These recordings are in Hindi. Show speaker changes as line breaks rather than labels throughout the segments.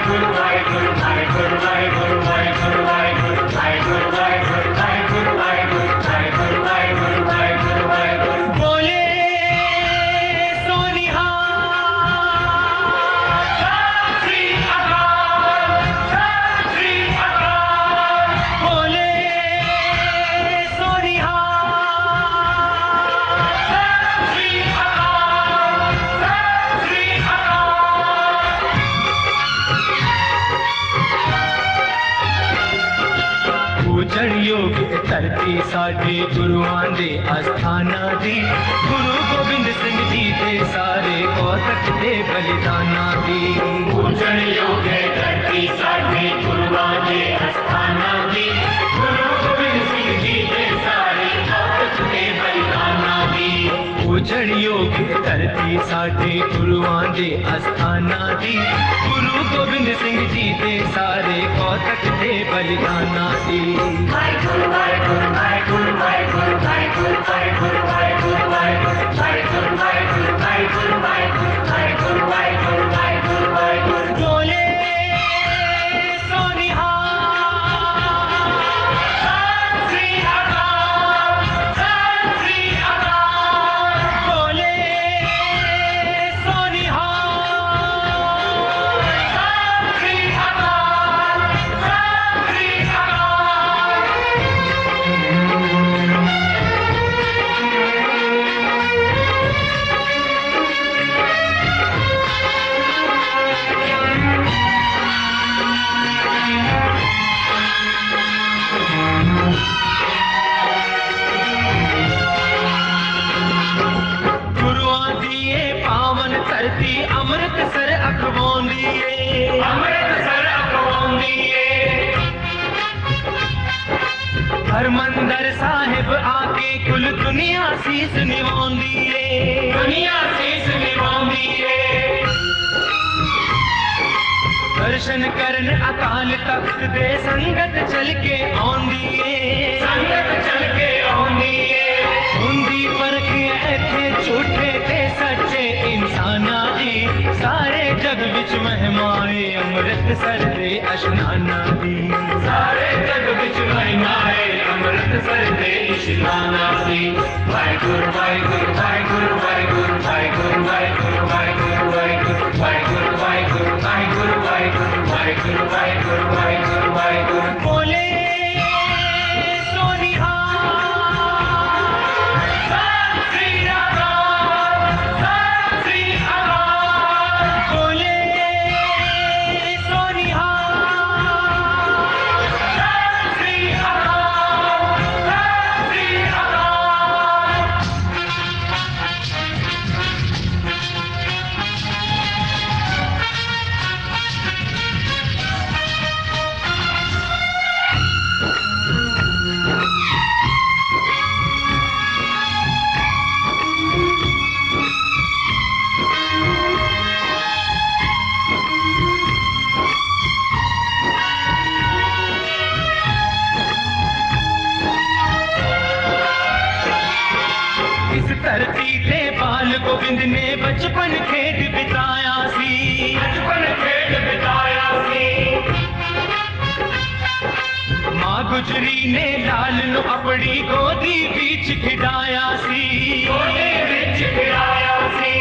धरती साडे गुरुआं दे अस्थाना दी, गुरु गोबिंद सिंह जी दे सारे कौतक दे बलिदाना दी।
पूजन योग है धरती साडे गुरुआं दे अस्थाना दी, गुरु गोबिंद सिंह जी दे सारे कौतक दे बलिदाना दी।
पूजन योग धरती साडे गुरुआं दे अस्थाना दी, गुरु गोबिंद सिंह जी दे सारे कौतक दे बलिदाना दी।
वाहेगुरु वाहेगुरु वाहेगुरु वाहेगुरु वाहेगुरु वाहेगुरु वाहेगुरु वाहेगुरु वाहेगुरु वाहेगुरु वाहेगुरु वाहेगुरु वाहेगुरु वाहेगुरु वाहेगुरु
बोले सोनिहार
सत श्री अकाल सत श्री अकाल।
बोले सोनिहार
सत श्री अकाल सत श्री अकाल।
गुरुआं दिए पावन धरती अमृतसर अखवाउंदी
अमृतसर अखवाउंदी
हरमंदर साहिब आके कुल दुनिया सीस निवाउंदी
दुनिया शीश निभाउंदी
दर्शन करन अकाल तख्त दे संगत चल के आउंदी
संगत चल के आउंदी
हुंदी परख इत्थे झूठे ते सच्चे इंसाना दी, सारे जग विच महिमाए अमृतसर दे अशनाना दी।
सारे जग विच महिमा है अमृतसर दे इशनाना दी। वाहेगुरु वाहेगुरु वाहेगुरु वाहेगुरु वाहेगुरु वाहेगुरु वाहेगुरु वाहेगुरु वाहेगुरु वाहेगुरु वाहेगुरु वाहेगुरु वाहेगुरु वाहेगुरु वाहेगुरु वाहेगुरु।
बोले सोनिहार
सत श्री अकाल सत श्री अकाल।
बोले सोनिहार
सत श्री अकाल सत श्री अकाल।
इस धरती ते बाल गोविंद ने बचपन खेद बिताया सी,
बचपन खेड बिताया सी
मां गुजरी ने लाल नु अपनी गोदी बीच खिडाया सी।
गोदे विच खिलाया सी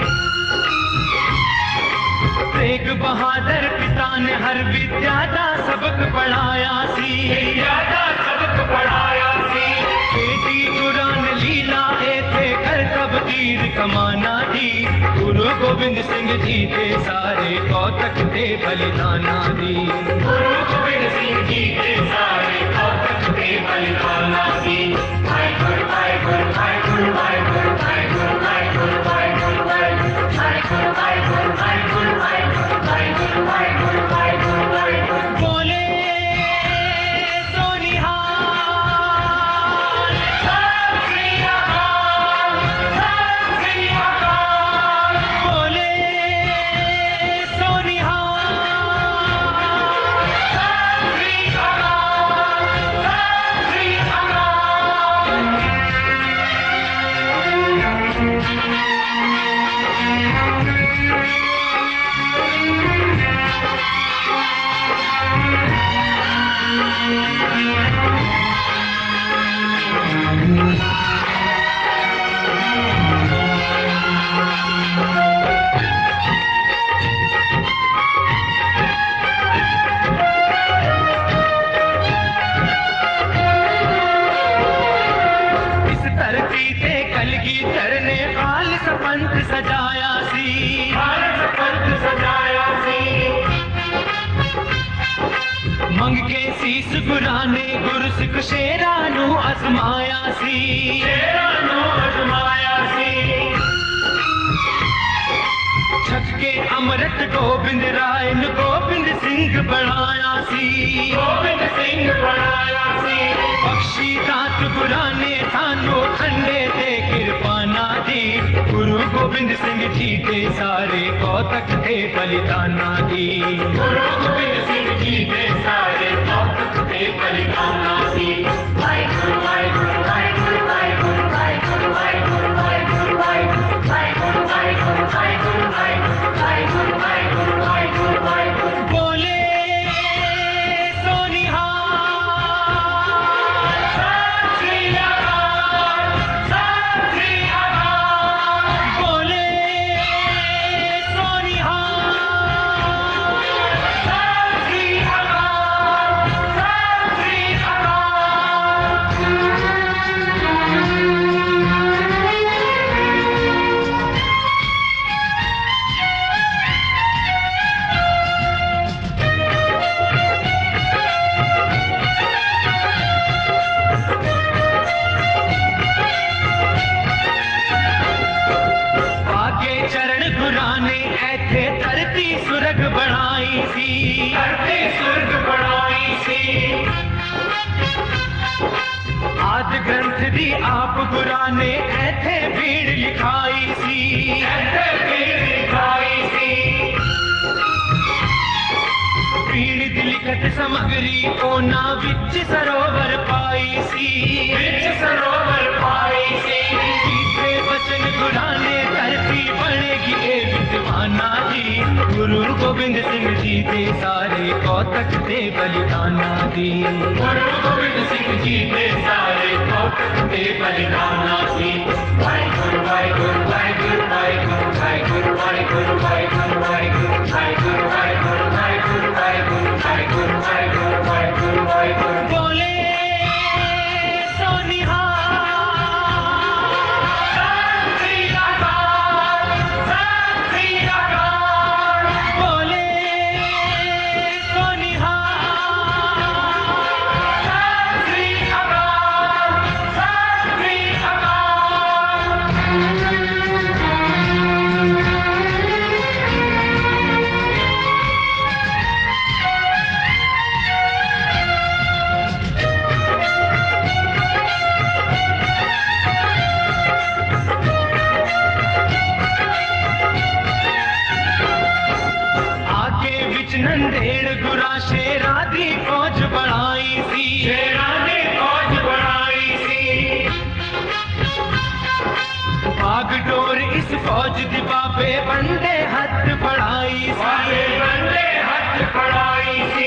तेग बहादुर पिता ने हर विद्या दा सबक पढ़ाया सी।
ज्यादा सबक पढ़ाया सी
खेती कुरान लीला एथे कर तबदीर कमाना दी, गुरु गोबिंद सिंह जी के सारे कौतक दे बलिदाना दी।
गुरु गोबिंद सिंह जी के सारे कौतक दे बलिदाना दी। वाहेगुरु वाहेगुरु वाहेगुरु वाहेगुरु वाहेगुरु वाहेगुरु वाहेगुरु वाहेगुरु वाहेगुरु वाहेगुरु वाहेगुरु वाहेगुरु वाहेगुरु वाहेगुरु वाहेगुरु।
बोले सोनिहार
सत श्री अकाल सत श्री अकाल।
बोले सोनिहार
सत श्री अकाल सत श्री अकाल।
पंथ सजाया सी,
पंथ सजाया सी।
मंग के सीस गुराने गुरसिख शेरा नू आजमाया सी,
शेरा नू आजमाया सी।
छक के अमृत गोबिंद राय नू गोबिंद सिंह बनाया सी,
गोबिंद सिंह बनाया सी।
बख्शी दात गुराने सानू खंडे ते किरपाना दी, गुरु गोबिंद सिंह जी के सारे कौतक थे बलिदाना दी,
गुरु गोबिंद सिंह जी के सारे कौतक थे बलिदाना दी। वाहिगुरु वाहिगुरु वाहिगुरु वाहिगुरु वाहिगुरु वाहिगुरु वाहिगुरु वाहिगुरु वाहिगुरु वाहिगुरु वाहिगुरु वाहिगुरु वाहिगुरु वाहिगुरु वाहिगुरु।
बोले सोनिहार
सत श्री अकाल, सत श्री अकाल।
बोले सोनिहार
सत श्री अकाल, सत श्री
आगे चरण गुराने ऐथे धरती सुरग बनाई सी,
धरती स्वर्ग बनाई सी।
आदि ग्रंथ दी आप गुराने ऐथे भीड़ लिखाई सी,
ऐसे भीड़ दिखाई सी।
भीड़ दी लिखत समग्री ओना विच सरोवर पाई सी,
विच सरोवर पाई सी।
कीते वचन गुराने धरती बनेगी ए विद्वाना दी, गुरु गोबिंद सिंह जी दे सारे कौतक थे बलिदाना दी,
गुरु गोबिंद सिंह जी के सारे कौतक थे बलिदाना दी। वाहिगुरु वाहिगुरु वाहिगुरु वाहिगुरु वाहिगुरु वाहिगुरु वाहिगुरु वाहिगुरु वाहिगुरु वाहिगुरु वाहिगुरु वाहिगुरु वाहिगुरु वाहिगुरु वाहिगुरु वाहिगुरु।
बोले सोनिहार
सत श्री अकाल, सत श्री अकाल।
बोले सोनिहार
सत श्री अकाल, सत श्री
आगे विच नंदेड़ गुरा शेरा दी फौज बढ़ाई सी,
शेरा ने फौज बनाई सी।
बाग डोर इस फौज दी बाबे बंदे हथ बढ़ाई
वाले
सी,
बंदे हाथ बढ़ाई सी।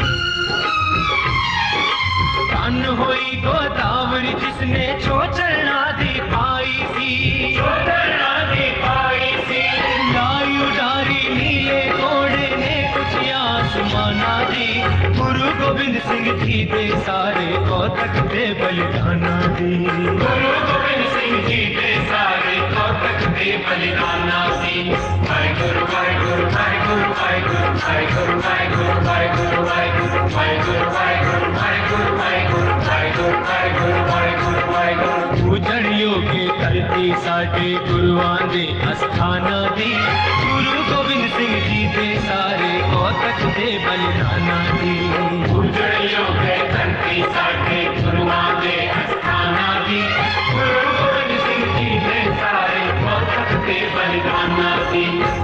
धन होई गोदावरी जिसने छोचलना दी पाई सी,
छोड़ना दी पाई सी।
लायु डारी नीले घोड़े ने कुछ आसमाना दी, गुरु गोबिंद सिंह जी दे सारे कौतक थे बलिदाना दी,
गुरु गोबिंद सिंह जी के सारे कौतक थे बलिदाना दी। वाहिगुरु वाहिगुरु वाहिगुरु वाहिगुरु वाहिगुरु वाहिगुरु वाहिगुरु वाहिगुरु वाहिगुरु वाहिगुरु वाहिगुरु वाहिगुरु वाहिगुरु वाहिगुरु वाहिगुरु वाहिगुरु।
पूजन योगे धरती साडे गुरुआं दे अस्थाना दी, गुरु गोबिंद सिंह जी दे सारे कौतक थे बलिदाना दी,
उजड़ योगे धरती साडे गुरुआं दे अस्थाना दी, गुरु गोबिंद सिंह जी के सारे कौतक थे बलिदाना दी।